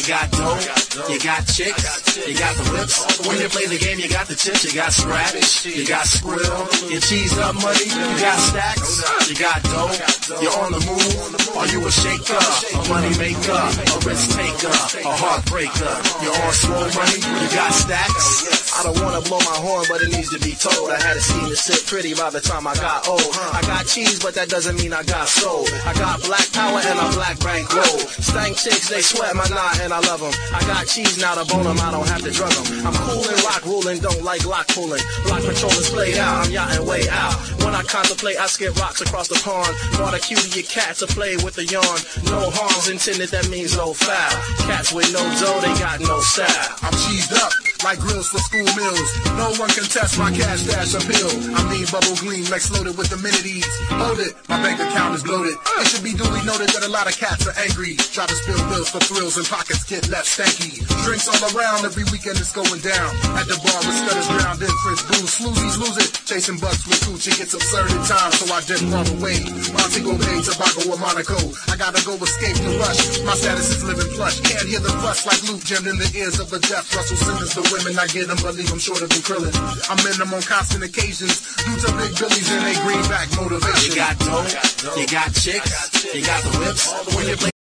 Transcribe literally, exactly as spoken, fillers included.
got dope, you got chicks, you got the whips. When you play the game, you got the chips, you got scratch, you got skrill, you cheese up money, you got stacks, you got dope, you're on the move. Are you a shaker, a money maker, a risk taker, a heartbreaker? You're on slow money, you got stacks. I don't wanna blow my horn, but it needs to be told. I had a scheme to sit pretty by the time I got old. I got cheese, but that doesn't mean I got soul. I got black power and a black bankroll. Stank chicks, they sweat my knot and I love them. I got cheese now to bone them, I don't have to drug them. I'm cool and rock ruling, don't like lock pulling. Block patrol is played out, I'm yachting way out. When I contemplate, I skip rocks across the pond. Brought a cue to your cat to play with the yarn. No harms intended, that means no foul. Cats with no dough, they got no style. I'm cheesed up like grills for school meals. No one can test my cash dash appeal. I mean bubble green, Lex loaded with amenities. Hold it, my bank account is bloated. It should be duly noted that a lot of cats are angry. Try to spill bills for thrills and pockets get left stanky. Drinks all around, every weekend it's going down. At the bar with stutters drowned in Fritz booze. Sloozies lose it, chasing bucks with cooch. It gets absurd at times, so I dip all the way. Montego Bay, Tobago, or Monaco. I gotta go escape the rush. My status is living plush. Can't hear the fuss like Luke jammed in the ears of a deaf Russell Simmons. The women I get them, believe I'm shorter than Krillin. I'm in them on constant occasions. Due to big billies and they greenback motivation. You got dope, you got chicks, you got the whips. When you play